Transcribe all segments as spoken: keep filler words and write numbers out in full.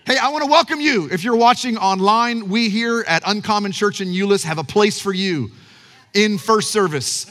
Hey, I want to welcome you. If you're watching online, we here at Uncommon Church in Euless have a place for you in first service.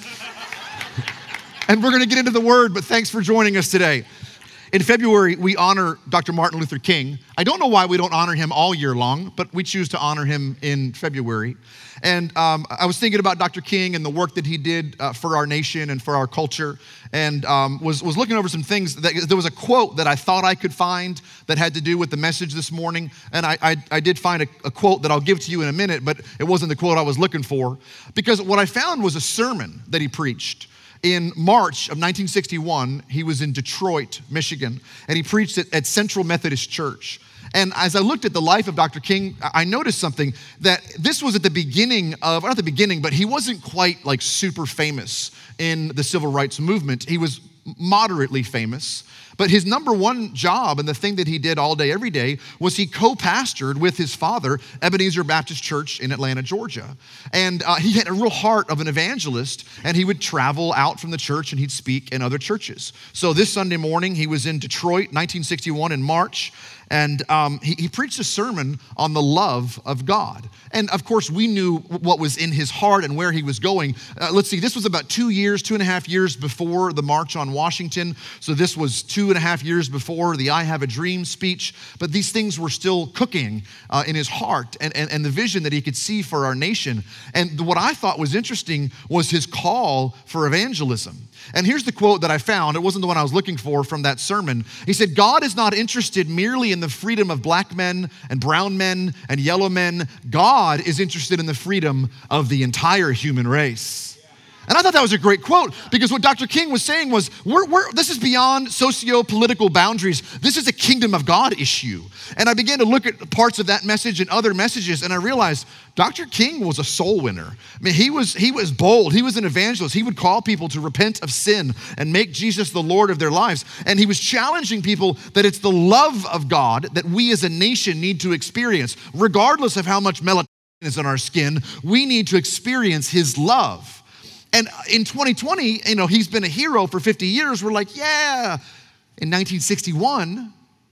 And we're going to get into the word, but thanks for joining us today. In February, we honor Doctor Martin Luther King. I don't know why we don't honor him all year long, but we choose to honor him in February. And um, I was thinking about Doctor King and the work that he did uh, for our nation and for our culture, and um, was, was looking over some things. That, there was a quote that I thought I could find that had to do with the message this morning, and I, I, I did find a, a quote that I'll give to you in a minute, but it wasn't the quote I was looking for, because what I found was a sermon that he preached. In March of nineteen sixty-one, he was in Detroit, Michigan, and he preached at, at Central Methodist Church. And as I looked at the life of Doctor King, I noticed something, that this was at the beginning of, not the beginning, but he wasn't quite like super famous in the civil rights movement. He was moderately famous, but his number one job and the thing that he did all day, every day, was he co-pastored with his father, Ebenezer Baptist Church in Atlanta, Georgia. And uh, he had a real heart of an evangelist, and he would travel out from the church and he'd speak in other churches. So this Sunday morning, he was in Detroit, nineteen sixty-one in March, and um, he, he preached a sermon on the love of God. And of course, we knew what was in his heart and where he was going. Uh, let's see, this was about two years, two and a half years before the March on Washington. So this was two and a half years before the I Have a Dream speech. But these things were still cooking uh, in his heart and, and, and the vision that he could see for our nation. And what I thought was interesting was his call for evangelism. And here's the quote that I found. It wasn't the one I was looking for from that sermon. He said, "God is not interested merely in the freedom of black men and brown men and yellow men. God is interested in the freedom of the entire human race." And I thought that was a great quote, because what Doctor King was saying was, we're, we're, this is beyond socio-political boundaries. This is a kingdom of God issue. And I began to look at parts of that message and other messages, and I realized Doctor King was a soul winner. I mean, he was, he was bold. He was an evangelist. He would call people to repent of sin and make Jesus the Lord of their lives. And he was challenging people that it's the love of God that we as a nation need to experience. Regardless of how much melatonin is on our skin, we need to experience his love. And in twenty twenty, you know, he's been a hero for fifty years. We're like, yeah. In nineteen sixty-one,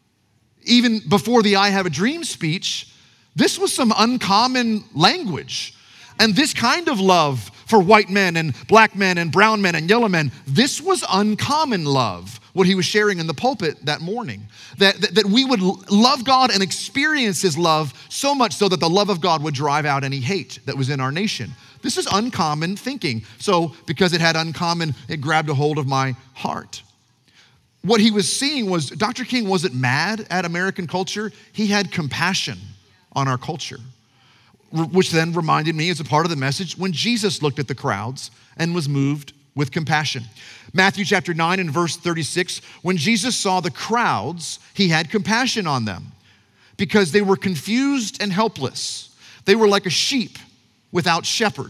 even before the I Have a Dream speech, this was some uncommon language. And this kind of love for white men and black men and brown men and yellow men, this was uncommon love, what he was sharing in the pulpit that morning. That, that, that we would love God and experience his love so much so that the love of God would drive out any hate that was in our nation. This is uncommon thinking. So because it had uncommon, it grabbed a hold of my heart. What he was seeing was Doctor King wasn't mad at American culture. He had compassion on our culture, which then reminded me as a part of the message when Jesus looked at the crowds and was moved with compassion. Matthew chapter nine and verse thirty-six, when Jesus saw the crowds, he had compassion on them because they were confused and helpless. They were like a sheep without shepherd.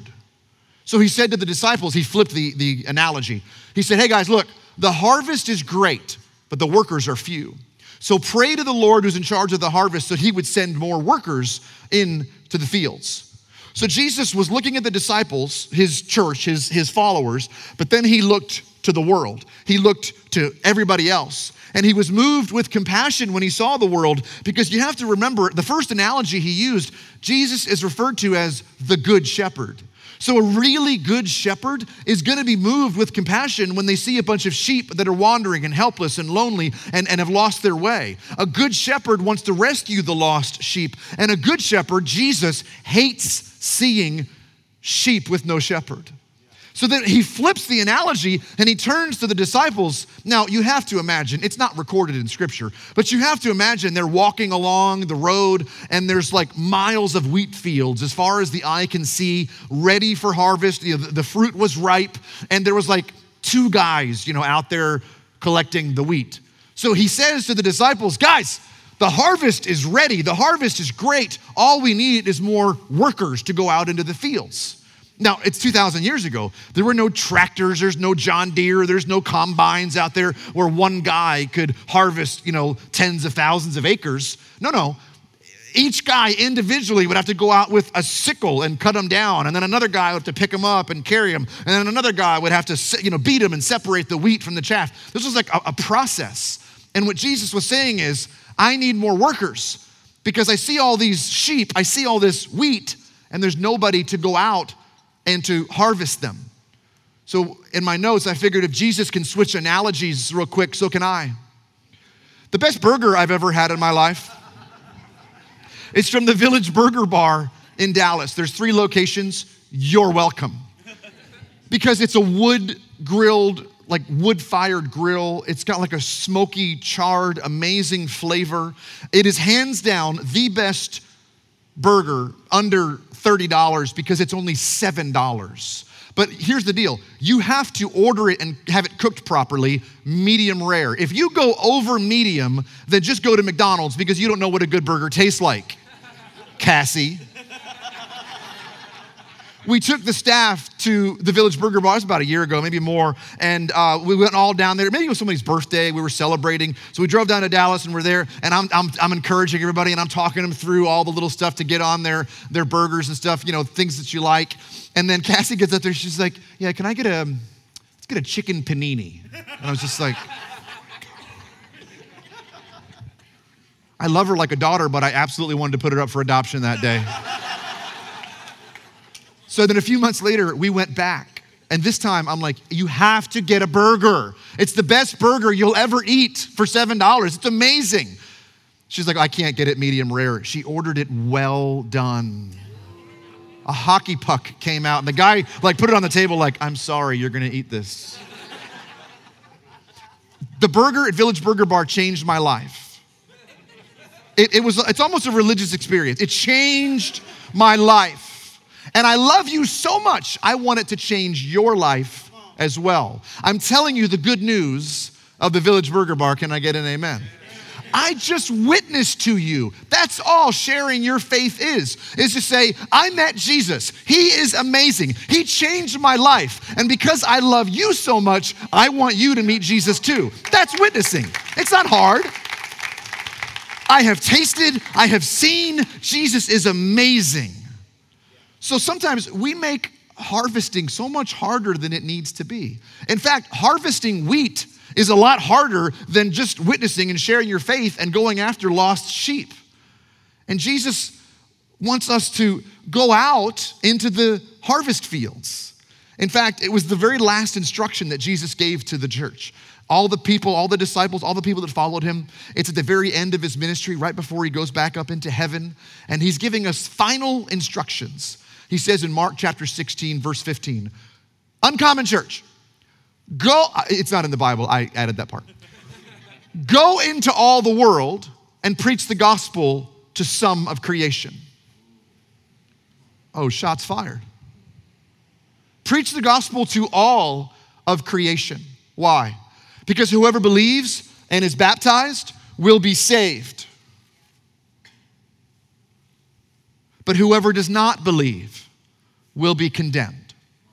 So he said to the disciples, he flipped the, the analogy. He said, hey guys, look, the harvest is great, but the workers are few. So pray to the Lord who's in charge of the harvest that he would send more workers into the fields. So Jesus was looking at the disciples, his church, his, his followers, but then he looked to the world. He looked to everybody else. And he was moved with compassion when he saw the world, because you have to remember, the first analogy he used, Jesus is referred to as the good shepherd. So a really good shepherd is going to be moved with compassion when they see a bunch of sheep that are wandering and helpless and lonely and, and have lost their way. A good shepherd wants to rescue the lost sheep. And a good shepherd, Jesus, hates seeing sheep with no shepherd. So then he flips the analogy and he turns to the disciples. Now, you have to imagine, it's not recorded in scripture, but you have to imagine they're walking along the road and there's like miles of wheat fields as far as the eye can see, ready for harvest. You know, the, the fruit was ripe and there was like two guys, you know, out there collecting the wheat. So he says to the disciples, guys, the harvest is ready. The harvest is great. All we need is more workers to go out into the fields. Now, it's two thousand years ago. There were no tractors, there's no John Deere, there's no combines out there where one guy could harvest, you know, tens of thousands of acres. No, no. Each guy individually would have to go out with a sickle and cut them down, and then another guy would have to pick them up and carry them, and then another guy would have to, you know, beat them and separate the wheat from the chaff. This was like a, a process. And what Jesus was saying is, I need more workers. because I see all these sheep, I see all this wheat, and there's nobody to go out and to harvest them. So in my notes, I figured if Jesus can switch analogies real quick, so can I. The best burger I've ever had in my life, it's from the Village Burger Bar in Dallas. There's three locations. You're welcome. Because it's a wood-grilled, like wood-fired grill. It's got like a smoky, charred, amazing flavor. It is hands down the best burger under thirty dollars because it's only seven dollars. But here's the deal. You have to order it and have it cooked properly, medium rare. If you go over medium, then just go to McDonald's because you don't know what a good burger tastes like, Cassie. We took the staff to the Village Burger Bar, it was about a year ago, maybe more, and uh, we went all down there. Maybe it was somebody's birthday, we were celebrating. So we drove down to Dallas and we're there, and I'm, I'm, I'm encouraging everybody, and I'm talking them through all the little stuff to get on their, their burgers and stuff, you know, things that you like. And then Cassie gets up there, she's like, yeah, can I get a, let's get a chicken panini. And I was just like, I love her like a daughter, but I absolutely wanted to put her up for adoption that day. So then a few months later, we went back. And this time I'm like, you have to get a burger. It's the best burger you'll ever eat for seven dollars. It's amazing. She's like, I can't get it medium rare. She ordered it well done. A hockey puck came out and the guy like put it on the table like, I'm sorry, you're gonna eat this. The burger at Village Burger Bar changed my life. It, it was, it's almost a religious experience. It changed my life. And I love you so much, I want it to change your life as well. I'm telling you the good news of the Village Burger Bar. Can I get an amen? I just witnessed to you. That's all sharing your faith is, is to say, I met Jesus. He is amazing. He changed my life. And because I love you so much, I want you to meet Jesus too. That's witnessing. It's not hard. I have tasted, I have seen, Jesus is amazing. So sometimes we make harvesting so much harder than it needs to be. In fact, harvesting wheat is a lot harder than just witnessing and sharing your faith and going after lost sheep. And Jesus wants us to go out into the harvest fields. In fact, it was the very last instruction that Jesus gave to the church. All the people, all the disciples, all the people that followed him, it's at the very end of his ministry, right before he goes back up into heaven. And he's giving us final instructions. He says in Mark chapter sixteen, verse fifteen, Uncommon Church, go, it's not in the Bible, I added that part. Go into all the world and preach the gospel to some of creation. Oh, shots fired. Preach the gospel to all of creation. Why? Because whoever believes and is baptized will be saved. But whoever does not believe will be condemned.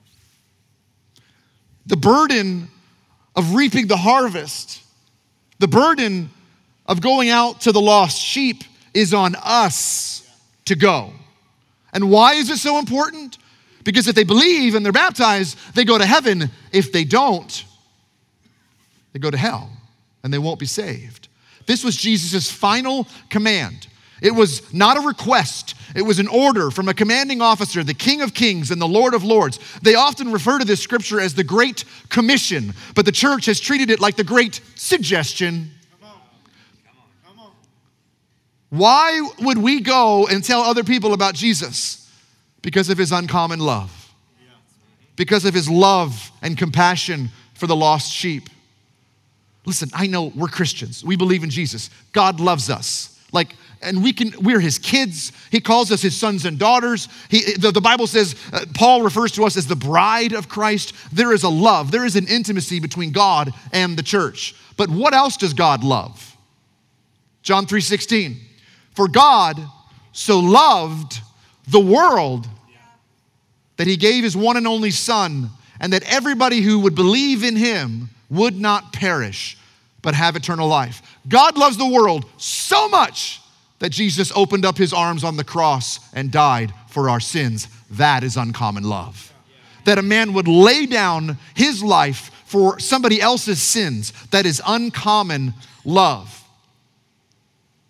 The burden of reaping the harvest, the burden of going out to the lost sheep is on us to go. And why is it so important? Because if they believe and they're baptized, they go to heaven. If they don't, they go to hell and they won't be saved. This was Jesus' final command. It was not a request. It was an order from a commanding officer, the King of Kings and the Lord of Lords. They often refer to this scripture as the Great Commission, but the church has treated it like the Great Suggestion. Come on. Come on. Come on. Why would we go and tell other people about Jesus? Because of his uncommon love. Because of his love and compassion for the lost sheep. Listen, I know we're Christians. We believe in Jesus. God loves us. Like, and we can, we're his kids. He calls us his sons and daughters. He, the, the Bible says, uh, Paul refers to us as the bride of Christ. There is a love, there is an intimacy between God and the church. But what else does God love? John three sixteen, for God so loved the world that he gave his one and only son, and that everybody who would believe in him would not perish, but have eternal life. God loves the world so much that Jesus opened up his arms on the cross and died for our sins. That is uncommon love. That a man would lay down his life for somebody else's sins. That is uncommon love.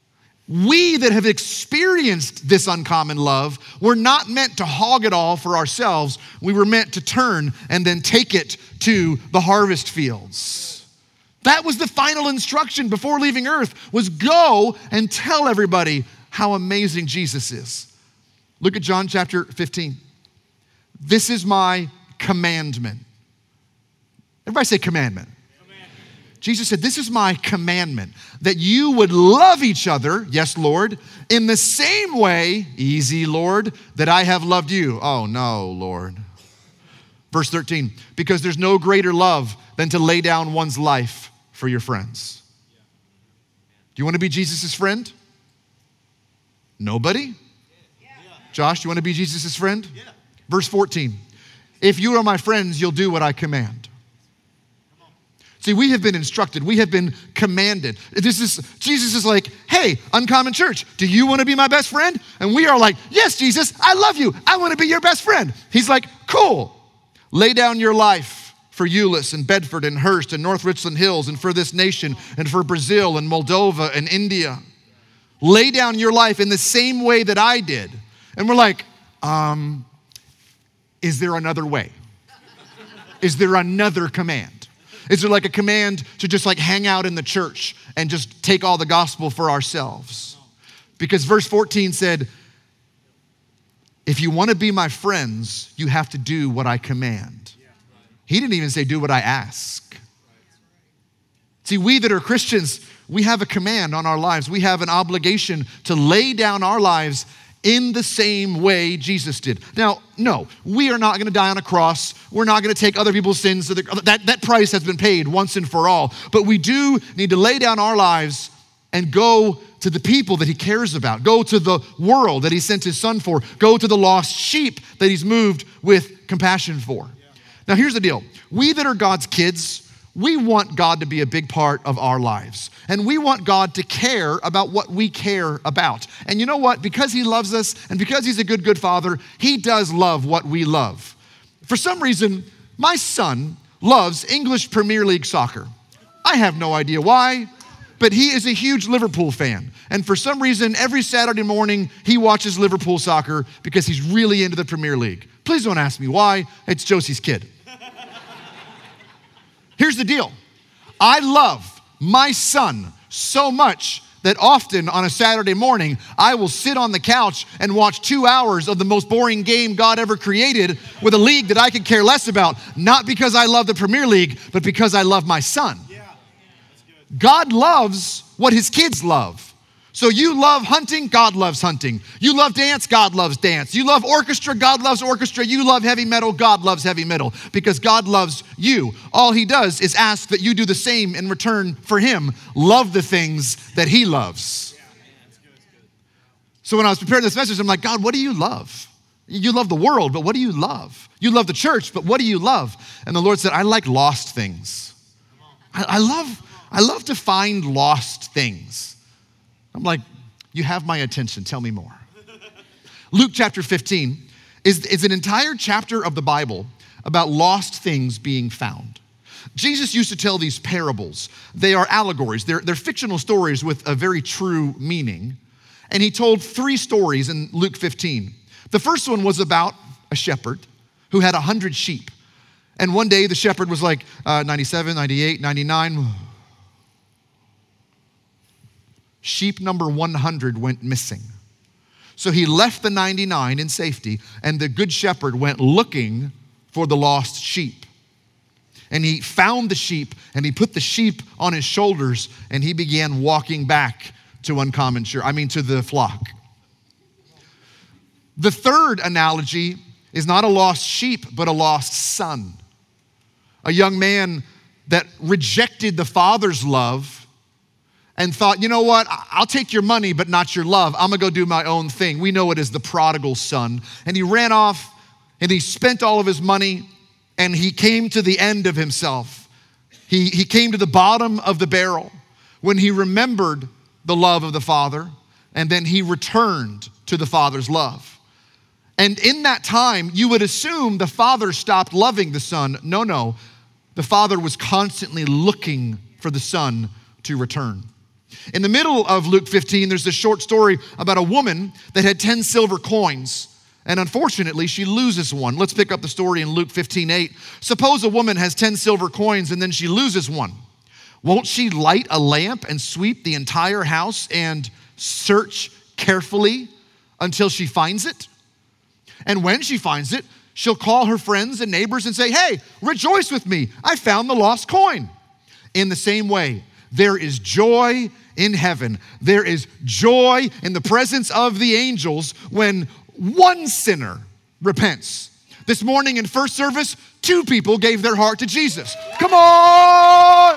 We that have experienced this uncommon love were not meant to hog it all for ourselves. We were meant to turn and then take it to the harvest fields. That was the final instruction before leaving earth, was go and tell everybody how amazing Jesus is. Look at John chapter fifteen. This is my commandment. Everybody say commandment. Jesus said, this is my commandment, that you would love each other, yes, Lord, in the same way, easy, Lord, that I have loved you. Oh, no, Lord. Verse thirteen, because there's no greater love than to lay down one's life for your friends. Do you want to be Jesus' friend? Nobody? Josh, do you want to be Jesus' friend? Verse fourteen, if you are my friends, you'll do what I command. See, we have been instructed. We have been commanded. This is, Jesus is like, hey, Uncommon Church, do you want to be my best friend? And we are like, yes, Jesus, I love you. I want to be your best friend. He's like, cool. Lay down your life for Euless and Bedford and Hearst and North Richland Hills and for this nation and for Brazil and Moldova and India. Lay down your life in the same way that I did. And we're like, um, is there another way? Is there another command? Is there like a command to just like hang out in the church and just take all the gospel for ourselves? Because verse fourteen said, if you want to be my friends, you have to do what I command. He didn't even say do what I ask. See, we that are Christians, we have a command on our lives. We have an obligation to lay down our lives in the same way Jesus did. Now, no, we are not gonna die on a cross. We're not gonna take other people's sins. To the, that, that price has been paid once and for all. But we do need to lay down our lives and go to the people that he cares about. Go to the world that he sent his son for. Go to the lost sheep that he's moved with compassion for. Now, here's the deal. We that are God's kids, we want God to be a big part of our lives. And we want God to care about what we care about. And you know what? Because he loves us and because he's a good, good father, he does love what we love. For some reason, my son loves English Premier League soccer. I have no idea why, but he is a huge Liverpool fan. And for some reason, every Saturday morning, he watches Liverpool soccer because he's really into the Premier League. Please don't ask me why. It's Josie's kid. Here's the deal. I love my son so much that often on a Saturday morning, I will sit on the couch and watch two hours of the most boring game God ever created with a league that I could care less about, not because I love the Premier League, but because I love my son. Yeah. God loves what his kids love. So you love hunting, God loves hunting. You love dance, God loves dance. You love orchestra, God loves orchestra. You love heavy metal, God loves heavy metal because God loves you. All he does is ask that you do the same in return for him. Love the things that he loves. So when I was preparing this message, I'm like, God, what do you love? You love the world, but what do you love? You love the church, but what do you love? And the Lord said, I like lost things. I, I love, I love to find lost things. I'm like, you have my attention. Tell me more. Luke chapter fifteen is, is an entire chapter of the Bible about lost things being found. Jesus used to tell these parables. They are allegories. They're, they're fictional stories with a very true meaning. And he told three stories in Luke fifteen. The first one was about a shepherd who had one hundred sheep. And one day the shepherd was like, uh, ninety-seven, ninety-eight, ninety-nine. Sheep number one hundred went missing. So he left the ninety-nine in safety, and the good shepherd went looking for the lost sheep. And he found the sheep, and he put the sheep on his shoulders, and he began walking back to Uncommon Church, I mean to the flock. The third analogy is not a lost sheep, but a lost son. A young man that rejected the father's love and thought, you know what, I'll take your money, but not your love. I'm gonna go do my own thing. We know it as the prodigal son. And he ran off and he spent all of his money and he came to the end of himself. He, he came to the bottom of the barrel when he remembered the love of the father, and then he returned to the father's love. And in that time, you would assume the father stopped loving the son. No, no, the father was constantly looking for the son to return. In the middle of Luke fifteen, there's this short story about a woman that had ten silver coins. And unfortunately, she loses one. Let's pick up the story in Luke fifteen eight. Suppose a woman has ten silver coins and then she loses one. Won't she light a lamp and sweep the entire house and search carefully until she finds it? And when she finds it, she'll call her friends and neighbors and say, hey, rejoice with me. I found the lost coin. In the same way, there is joy in heaven. There is joy in the presence of the angels when one sinner repents. This morning in first service, two people gave their heart to Jesus. Come on!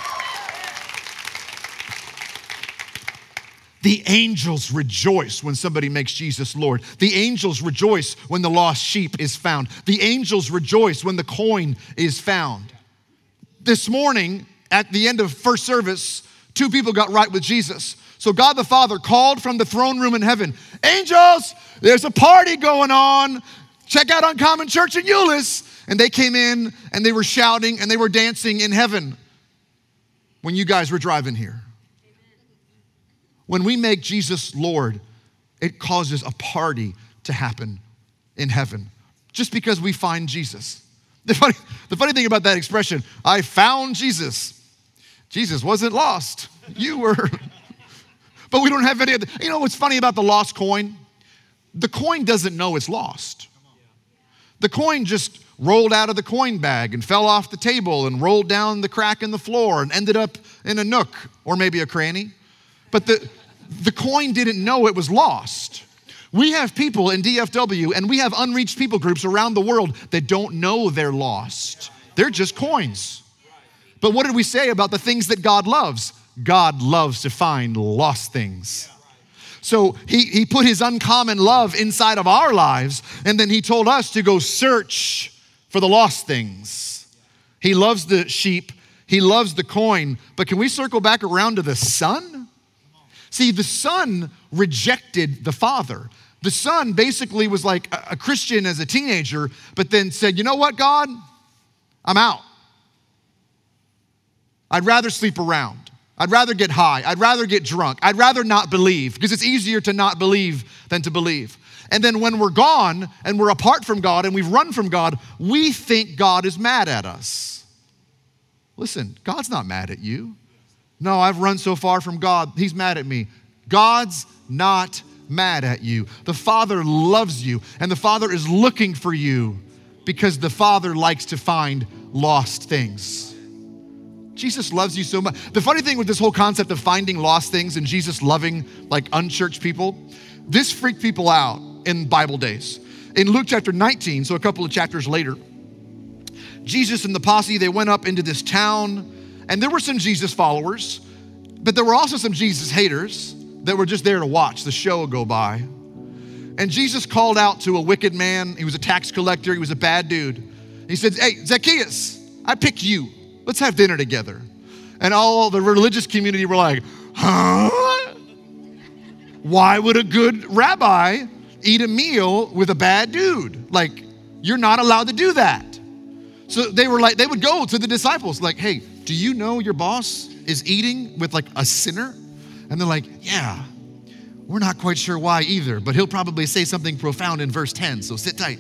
The angels rejoice when somebody makes Jesus Lord. The angels rejoice when the lost sheep is found. The angels rejoice when the coin is found. This morning, at the end of first service, two people got right with Jesus. So God the Father called from the throne room in heaven, angels, there's a party going on. Check out Uncommon Church in Euless. And they came in and they were shouting and they were dancing in heaven when you guys were driving here. When we make Jesus Lord, it causes a party to happen in heaven just because we find Jesus. The funny, the funny thing about that expression, I found Jesus. Jesus wasn't lost. You were. But we don't have any other. You know what's funny about the lost coin? The coin doesn't know it's lost. The coin just rolled out of the coin bag and fell off the table and rolled down the crack in the floor and ended up in a nook or maybe a cranny. But the, the coin didn't know it was lost. We have people in D F W and we have unreached people groups around the world that don't know they're lost. They're just coins. But what did we say about the things that God loves? God loves to find lost things. So he, he put his uncommon love inside of our lives, and then he told us to go search for the lost things. He loves the sheep. He loves the coin. But can we circle back around to the son? See, the son rejected the father. The son basically was like a, a Christian as a teenager, but then said, you know what, God? I'm out. I'd rather sleep around. I'd rather get high. I'd rather get drunk. I'd rather not believe because it's easier to not believe than to believe. And then when we're gone and we're apart from God and we've run from God, we think God is mad at us. Listen, God's not mad at you. No, I've run so far from God, he's mad at me. God's not mad at you. The Father loves you and the Father is looking for you because the Father likes to find lost things. Jesus loves you so much. The funny thing with this whole concept of finding lost things and Jesus loving like unchurched people, this freaked people out in Bible days. In Luke chapter nineteen, so a couple of chapters later, Jesus and the posse, they went up into this town and there were some Jesus followers, but there were also some Jesus haters that were just there to watch the show go by. And Jesus called out to a wicked man. He was a tax collector. He was a bad dude. He said, hey, Zacchaeus, I picked you. Let's have dinner together. And all the religious community were like, huh? Why would a good rabbi eat a meal with a bad dude? Like, you're not allowed to do that. So they were like, they would go to the disciples like, hey, do you know your boss is eating with like a sinner? And they're like, yeah, we're not quite sure why either, but he'll probably say something profound in verse ten, so sit tight.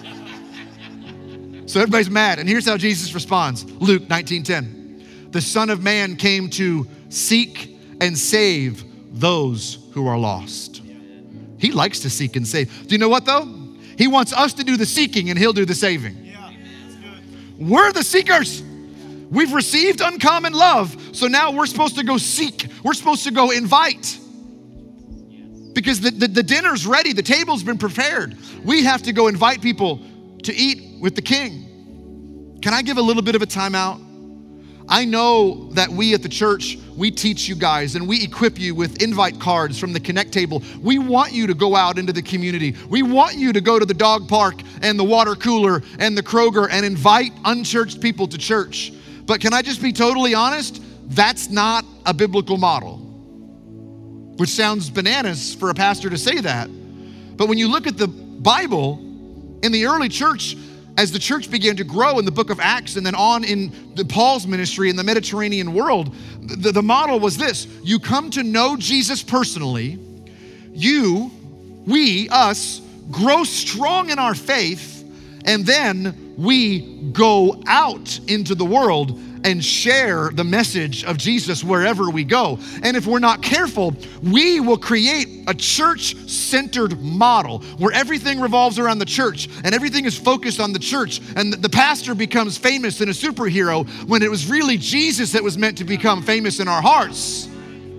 So everybody's mad. And here's how Jesus responds. Luke nineteen ten. The Son of Man came to seek and save those who are lost. He likes to seek and save. Do you know what though? He wants us to do the seeking and he'll do the saving. Yeah, that's good. We're the seekers. We've received uncommon love. So now we're supposed to go seek. We're supposed to go invite. Because the, the, the dinner's ready. The table's been prepared. We have to go invite people to eat with the King. Can I give a little bit of a timeout? I know that we at the church, we teach you guys and we equip you with invite cards from the Connect table. We want you to go out into the community. We want you to go to the dog park and the water cooler and the Kroger and invite unchurched people to church. But can I just be totally honest? That's not a biblical model, which sounds bananas for a pastor to say that. But when you look at the Bible, in the early church, as the church began to grow in the book of Acts and then on in the Paul's ministry in the Mediterranean world, the, the model was this. You come to know Jesus personally, you, we, us, grow strong in our faith, and then we go out into the world and share the message of Jesus wherever we go. And if we're not careful, we will create a church-centered model where everything revolves around the church and everything is focused on the church, and the pastor becomes famous and a superhero when it was really Jesus that was meant to become famous in our hearts.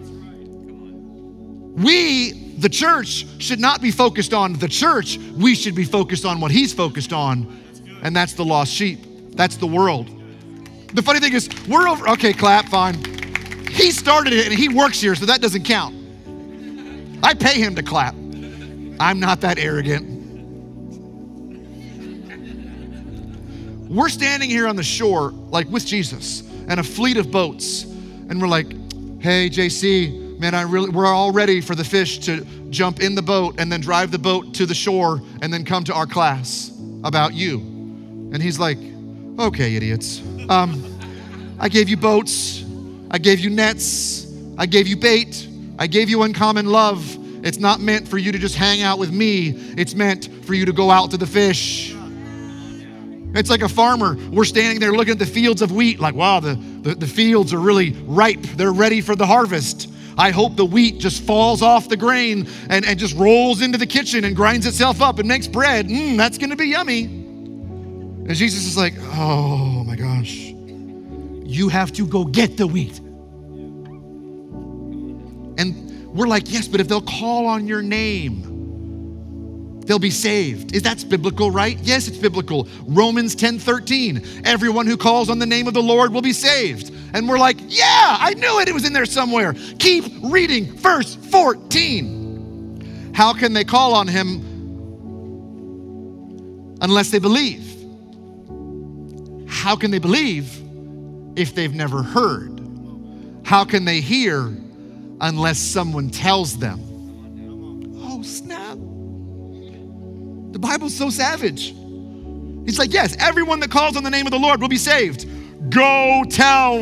We, the church, should not be focused on the church. We should be focused on what he's focused on, and that's the lost sheep. That's the world. The funny thing is, we're over, okay, clap, fine. He started it and he works here, so that doesn't count. I pay him to clap. I'm not that arrogant. We're standing here on the shore, like with Jesus, and a fleet of boats, and we're like, hey, J C, man, I really, we're all ready for the fish to jump in the boat and then drive the boat to the shore and then come to our class about you. And he's like, okay, idiots. Um, I gave you boats, I gave you nets, I gave you bait, I gave you uncommon love. It's not meant for you to just hang out with me. It's meant for you to go out to the fish. It's like a farmer. We're standing there looking at the fields of wheat like, wow, the, the, the fields are really ripe. They're ready for the harvest. I hope the wheat just falls off the grain and, and just rolls into the kitchen and grinds itself up and makes bread. Mmm, that's gonna be yummy. And Jesus is like, oh my gosh, you have to go get the wheat. And we're like, yes, but if they'll call on your name, they'll be saved. Is that biblical, right? Yes, it's biblical. Romans ten thirteen, everyone who calls on the name of the Lord will be saved. And we're like, yeah, I knew it. It was in there somewhere. Keep reading verse fourteen. How can they call on him unless they believe? How can they believe if they've never heard? How can they hear unless someone tells them? Oh, snap. The Bible's so savage. He's like, yes, everyone that calls on the name of the Lord will be saved. Go tell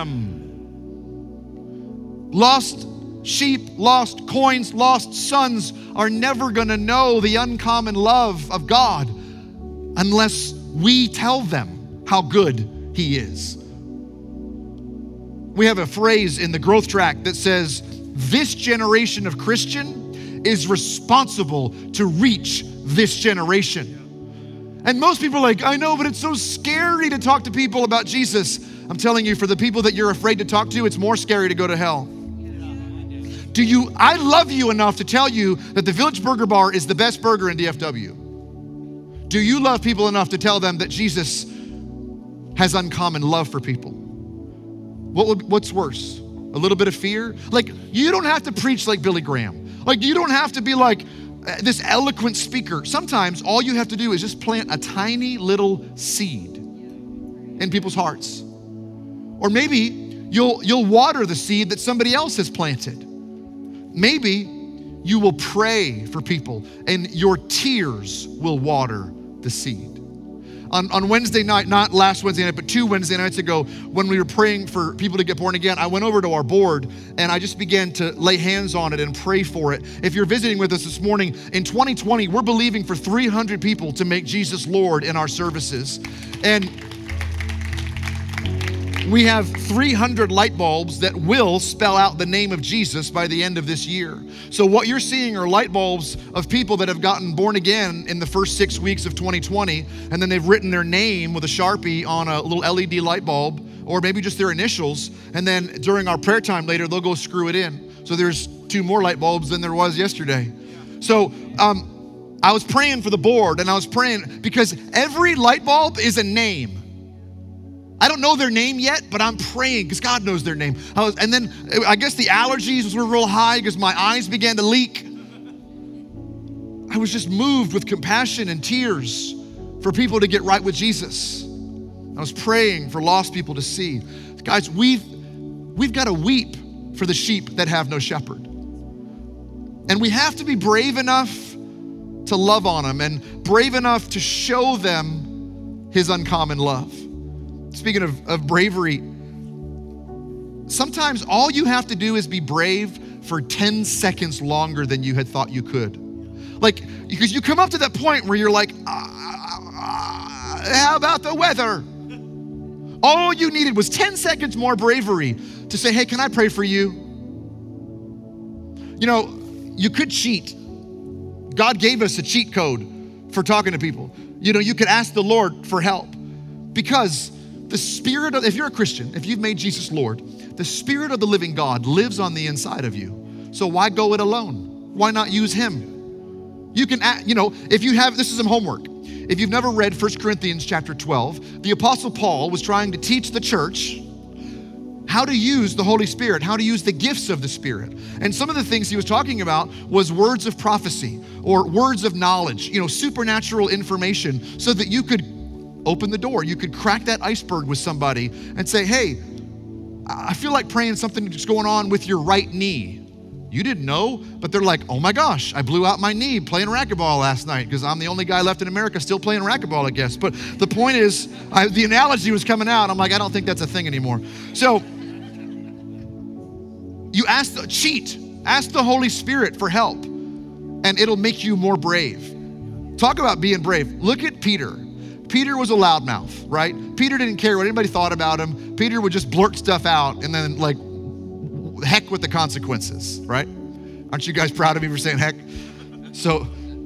them. Lost sheep, lost coins, lost sons are never gonna know the uncommon love of God unless we tell them how good he is. We have a phrase in the growth track that says, this generation of Christian is responsible to reach this generation. And most people are like, I know, but it's so scary to talk to people about Jesus. I'm telling you, for the people that you're afraid to talk to, it's more scary to go to hell. Do you, I love you enough to tell you that the Village Burger Bar is the best burger in D F W. Do you love people enough to tell them that Jesus has uncommon love for people? What would, what's worse? A little bit of fear? Like, you don't have to preach like Billy Graham. Like, you don't have to be like uh, this eloquent speaker. Sometimes all you have to do is just plant a tiny little seed in people's hearts. Or maybe you'll, you'll water the seed that somebody else has planted. Maybe you will pray for people and your tears will water the seed. On, on Wednesday night, not last Wednesday night, but two Wednesday nights ago, when we were praying for people to get born again, I went over to our board and I just began to lay hands on it and pray for it. If you're visiting with us this morning, in twenty twenty, we're believing for three hundred people to make Jesus Lord in our services. And we have three hundred light bulbs that will spell out the name of Jesus by the end of this year. So what you're seeing are light bulbs of people that have gotten born again in the first six weeks of twenty twenty, and then they've written their name with a Sharpie on a little L E D light bulb, or maybe just their initials, and then during our prayer time later, they'll go screw it in. So there's two more light bulbs than there was yesterday. So um, I was praying for the board, and I was praying because every light bulb is a name. I don't know their name yet, but I'm praying because God knows their name. I was, and then I guess the allergies were real high because my eyes began to leak. I was just moved with compassion and tears for people to get right with Jesus. I was praying for lost people to see. Guys, we've, we've got to weep for the sheep that have no shepherd. And we have to be brave enough to love on them and brave enough to show them his uncommon love. Speaking of, of bravery, sometimes all you have to do is be brave for ten seconds longer than you had thought you could. Like, because you come up to that point where you're like, ah, how about the weather? All you needed was ten seconds more bravery to say, hey, can I pray for you? You know, you could cheat. God gave us a cheat code for talking to people. You know, you could ask the Lord for help because the Spirit of, if you're a Christian, if you've made Jesus Lord, the Spirit of the living God lives on the inside of you. So why go it alone? Why not use him? You can, you know, if you have, this is some homework. If you've never read First Corinthians chapter twelve, the Apostle Paul was trying to teach the church how to use the Holy Spirit, how to use the gifts of the Spirit. And some of the things he was talking about was words of prophecy or words of knowledge, you know, supernatural information so that you could open the door. You could crack that iceberg with somebody and say, hey, I feel like praying something that's going on with your right knee. You didn't know, but they're like, oh my gosh, I blew out my knee playing racquetball last night because I'm the only guy left in America still playing racquetball, I guess. But the point is, I, the analogy was coming out. I'm like, I don't think that's a thing anymore. So you ask, the, cheat, ask the Holy Spirit for help and it'll make you more brave. Talk about being brave. Look at Peter. Peter was a loudmouth, right? Peter didn't care what anybody thought about him. Peter would just blurt stuff out and then like, heck with the consequences, right? Aren't you guys proud of me for saying heck? So,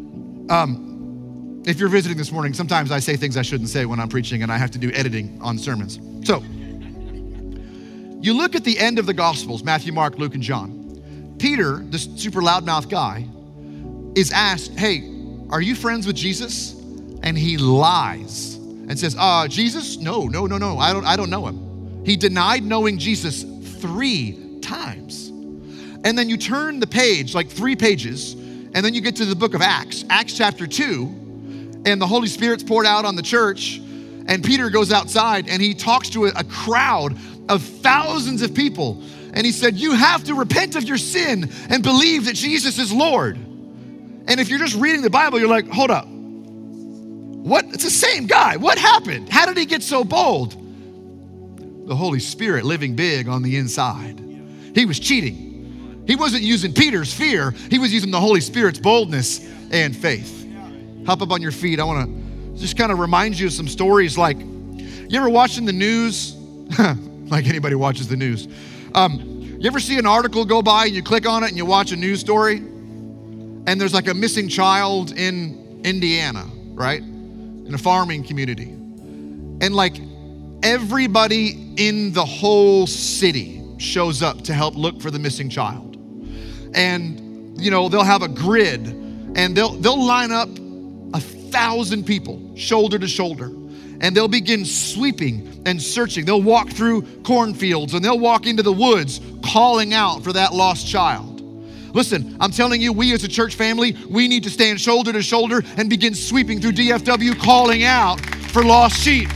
um, if you're visiting this morning, sometimes I say things I shouldn't say when I'm preaching and I have to do editing on sermons. So, you look at the end of the Gospels, Matthew, Mark, Luke, and John. Peter, this super loudmouth guy, is asked, hey, are you friends with Jesus? And he lies and says, uh, Jesus? No, no, no, no, I don't, I don't know him. He denied knowing Jesus three times. And then you turn the page, like three pages, and then you get to the book of Acts, Acts chapter two, and the Holy Spirit's poured out on the church, and Peter goes outside and he talks to a, a crowd of thousands of people. And he said, you have to repent of your sin and believe that Jesus is Lord. And if you're just reading the Bible, you're like, hold up. What? It's the same guy. What happened? How did he get so bold? The Holy Spirit living big on the inside. He was cheating. He wasn't using Peter's fear. He was using the Holy Spirit's boldness and faith. Hop up on your feet. I want to just kind of remind you of some stories like, you ever watching the news? Like anybody watches the news. Um, you ever see an article go by and you click on it and you watch a news story? And there's like a missing child in Indiana, right? In a farming community. And like everybody in the whole city shows up to help look for the missing child. And, you know, they'll have a grid and they'll they'll line up a thousand people shoulder to shoulder and they'll begin sweeping and searching. They'll walk through cornfields and they'll walk into the woods calling out for that lost child. Listen, I'm telling you, we as a church family, we need to stand shoulder to shoulder and begin sweeping through D F W calling out for lost sheep.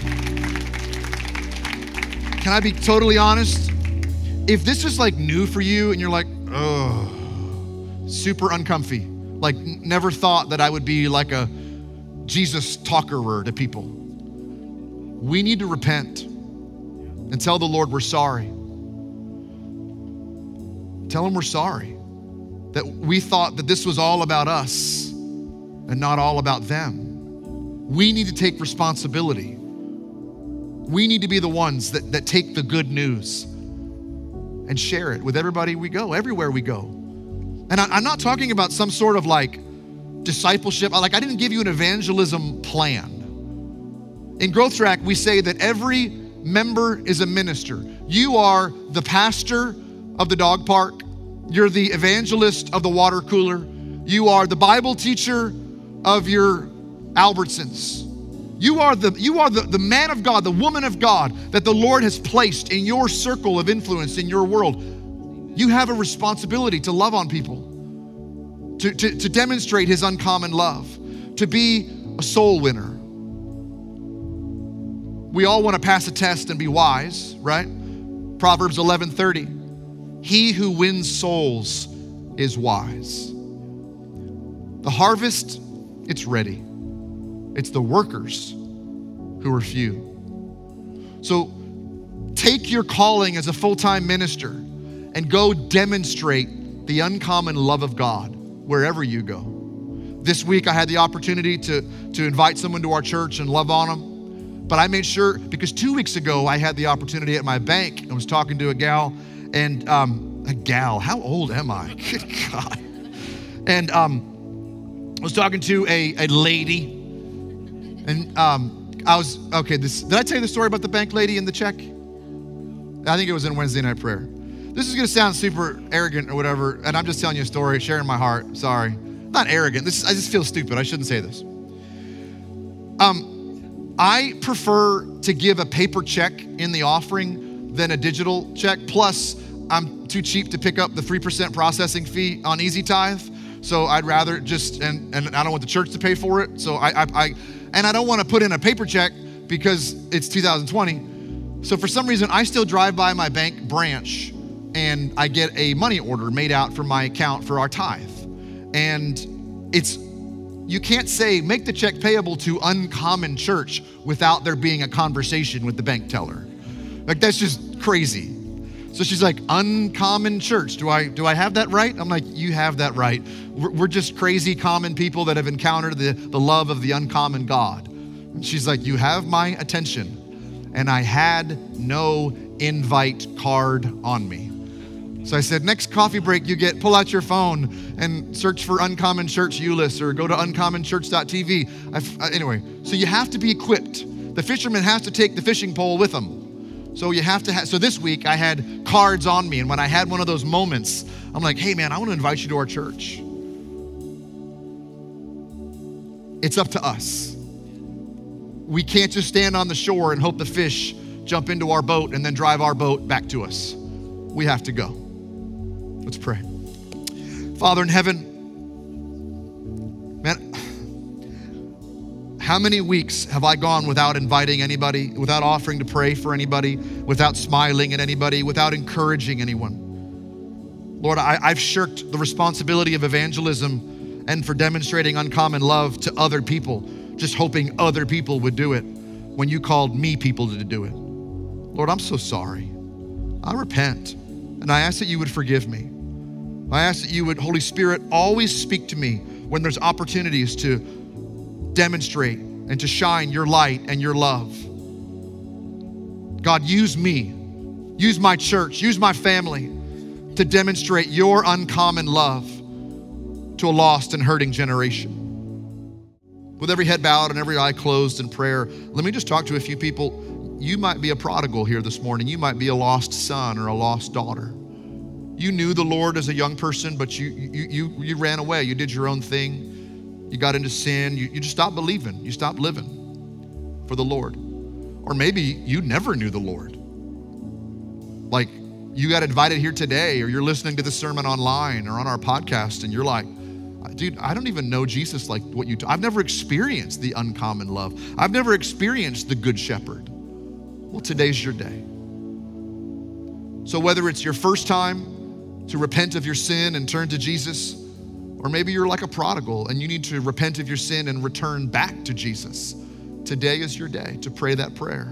Can I be totally honest? If this is like new for you and you're like, oh, super uncomfy, like n- never thought that I would be like a Jesus talkerer to people, we need to repent and tell the Lord we're sorry. Tell him we're sorry that we thought that this was all about us and not all about them. We need to take responsibility. We need to be the ones that, that take the good news and share it with everybody we go, everywhere we go. And I, I'm not talking about some sort of like discipleship. Like I didn't give you an evangelism plan. In Growth Track, we say that every member is a minister. You are the pastor of the dog park. You're the evangelist of the water cooler. You are the Bible teacher of your Albertsons. You are the you are the, the man of God, the woman of God that the Lord has placed in your circle of influence in your world. You have a responsibility to love on people, to, to, to demonstrate his uncommon love, to be a soul winner. We all want to pass a test and be wise, right? Proverbs eleven thirty. He who wins souls is wise. The harvest, it's ready. It's the workers who are few. So take your calling as a full-time minister and go demonstrate the uncommon love of God wherever you go. This week I had the opportunity to, to invite someone to our church and love on them. But I made sure, because two weeks ago I had the opportunity at my bank. I was talking to a gal, and um, a gal, how old am I? Good God. And um, I was talking to a, a lady, and um, I was, okay, this, did I tell you the story about the bank lady and the check? I think it was in Wednesday night prayer. This is gonna sound super arrogant or whatever, and I'm just telling you a story, sharing my heart, sorry. Not arrogant, this is, I just feel stupid, I shouldn't say this. Um, I prefer to give a paper check in the offering than a digital check. Plus, I'm too cheap to pick up the three percent processing fee on Easy Tithe. So I'd rather just, and, and I don't want the church to pay for it. So I, I, I and I don't want to put in a paper check because it's two thousand twenty. So for some reason, I still drive by my bank branch and I get a money order made out for my account for our tithe. And it's, you can't say, make the check payable to Uncommon Church without there being a conversation with the bank teller. Like, that's just crazy. So she's like, Uncommon Church, do I do I have that right? I'm like, you have that right. We're, we're just crazy common people that have encountered the, the love of the uncommon God. And she's like, you have my attention. And I had no invite card on me. So I said, next coffee break you get, pull out your phone and search for Uncommon Church Euless or go to uncommon church dot t v. I've, uh, anyway, so you have to be equipped. The fisherman has to take the fishing pole with him. So you have to have, so this week I had cards on me, and when I had one of those moments, I'm like, hey man, I want to invite you to our church. It's up to us. We can't just stand on the shore and hope the fish jump into our boat and then drive our boat back to us. We have to go. Let's pray. Father in heaven, man, how many weeks have I gone without inviting anybody, without offering to pray for anybody, without smiling at anybody, without encouraging anyone? Lord, I, I've shirked the responsibility of evangelism and for demonstrating uncommon love to other people, just hoping other people would do it when you called me people to do it. Lord, I'm so sorry. I repent, and I ask that you would forgive me. I ask that you would, Holy Spirit, always speak to me when there's opportunities to demonstrate and to shine your light and your love. God, use me, use my church, use my family to demonstrate your uncommon love to a lost and hurting generation. With every head bowed and every eye closed in prayer, let me just talk to a few people. You might be a prodigal here this morning. You might be a lost son or a lost daughter. You knew the Lord as a young person, but you you you, you ran away. You did your own thing. You got into sin. You, you just stopped believing. You stopped living for the Lord. Or maybe you never knew the Lord. Like, you got invited here today, or you're listening to the sermon online or on our podcast, and you're like, dude, I don't even know Jesus like what you do. I've never experienced the uncommon love. I've never experienced the Good Shepherd. Well, today's your day. So whether it's your first time to repent of your sin and turn to Jesus, or maybe you're like a prodigal and you need to repent of your sin and return back to Jesus, today is your day to pray that prayer.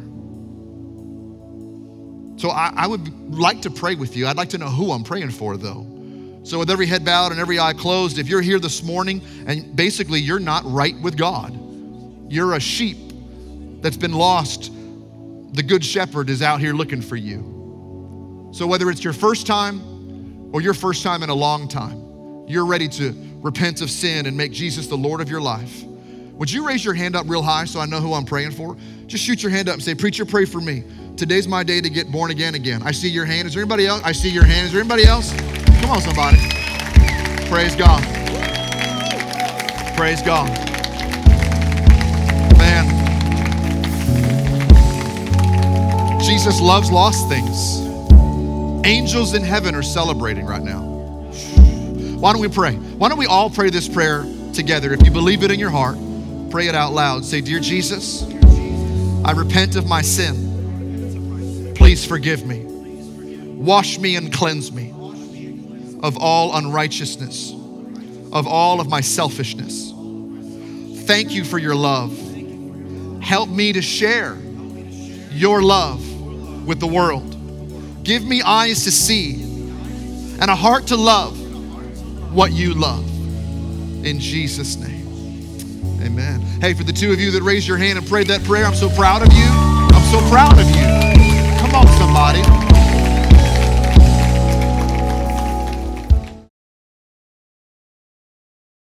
So I, I would like to pray with you. I'd like to know who I'm praying for, though. So with every head bowed and every eye closed, if you're here this morning and basically you're not right with God, you're a sheep that's been lost, the Good Shepherd is out here looking for you. So whether it's your first time or your first time in a long time, you're ready to repent of sin and make Jesus the Lord of your life. Would you raise your hand up real high so I know who I'm praying for? Just shoot your hand up and say, preacher, pray for me. Today's my day to get born again again. I see your hand. Is there anybody else? I see your hand. Is there anybody else? Come on, somebody. Praise God. Praise God. Man, Jesus loves lost things. Angels in heaven are celebrating right now. Why don't we pray? Why don't we all pray this prayer together? If you believe it in your heart, pray it out loud. Say, dear Jesus, I repent of my sin. Please forgive me. Wash me and cleanse me of all unrighteousness, of all of my selfishness. Thank you for your love. Help me to share your love with the world. Give me eyes to see and a heart to love what you love. In Jesus' name, amen. Hey, for the two of you that raised your hand and prayed that prayer, I'm so proud of you. I'm so proud of you.